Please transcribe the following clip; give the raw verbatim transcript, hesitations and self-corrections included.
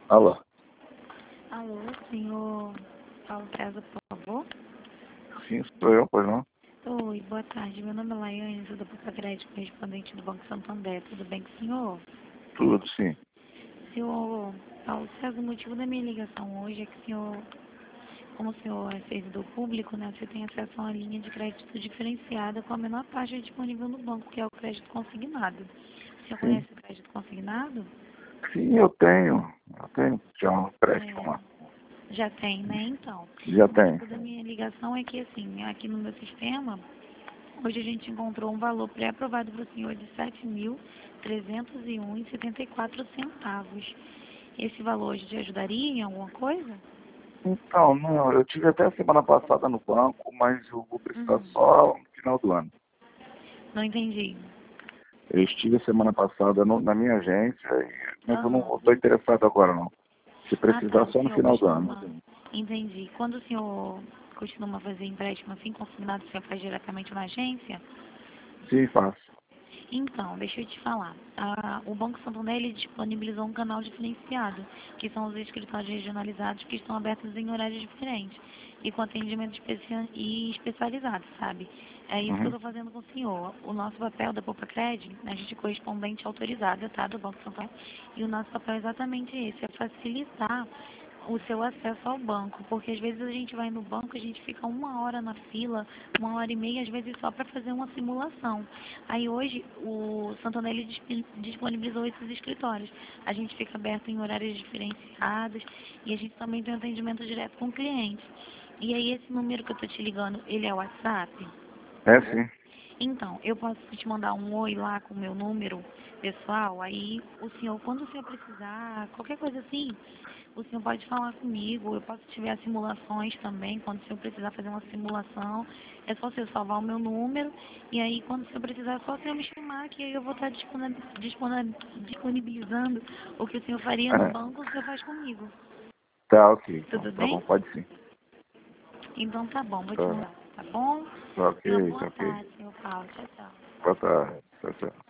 Alô? Alô, senhor Paulo César, por favor? Sim, sou eu, pois não? Oi, boa tarde. Meu nome é Laiane, sou da Poupa Crédito, correspondente do Banco Santander. Tudo bem com o senhor? Tudo, sim. Senhor Paulo César, o motivo da minha ligação hoje é que o senhor, como o senhor é servidor público, né, você tem acesso a uma linha de crédito diferenciada com a menor taxa disponível no banco, que é o crédito consignado. O senhor Sim. conhece o crédito consignado? Sim, eu tenho. Eu tenho já um empréstimo lá. É, já tem, né? Então, Já o tenho. motivo da minha ligação é que, assim, aqui no meu sistema, hoje a gente encontrou um valor pré-aprovado para o senhor de sete mil trezentos e um vírgula setenta e quatro centavos. Esse valor hoje te ajudaria em alguma coisa? Então, não, eu tive até a semana passada no banco, mas eu vou precisar Hum, só no final do ano. não entendi. Eu estive a semana passada no- na minha agência, e- mas eu Aham. não estou interessado agora não. Se Ah, tá. precisar O só no senhor final do ano. costuma. Entendi. Quando o senhor costuma fazer empréstimo assim consignado, o senhor faz diretamente na agência? Sim, faço. Então, deixa eu te falar. A- o Banco Santander ele disponibilizou um canal diferenciado, que são os escritórios regionalizados que estão abertos em horários diferentes e com atendimento especia e especializado, sabe? É isso que eu Uhum. estou fazendo com o senhor. O nosso papel da Poupa Cred, a gente é correspondente autorizada, tá, do Banco Santander, e o nosso papel é exatamente esse, é facilitar o seu acesso ao banco, porque às vezes a gente vai no banco, a gente fica uma hora na fila, uma hora e meia, às vezes só para fazer uma simulação. Aí hoje o Santander ele disp- disponibilizou esses escritórios. A gente fica aberto em horários diferenciados e a gente também tem um atendimento direto com o cliente. E aí esse número que eu tô te ligando, ele é o WhatsApp? É sim. Então, eu posso te mandar um oi lá com o meu número pessoal, aí o senhor, quando o senhor precisar, qualquer coisa assim, o senhor pode falar comigo, eu posso tiver simulações também, quando o senhor precisar fazer uma simulação, é só o senhor salvar o meu número, e aí quando o senhor precisar, é só o senhor me chamar, que aí eu vou estar dispona- dispona- disponibilizando o que o senhor faria no É. banco, o senhor faz comigo. Tá, ok, então. Tudo Tá bem? bom, pode sim. Então tá bom, vou te Tá, mandar, tá bom? tá Uma ok, boa tá ok. tarde, senhor Paulo. Tchau, tchau. Boa tarde. Tchau, tchau.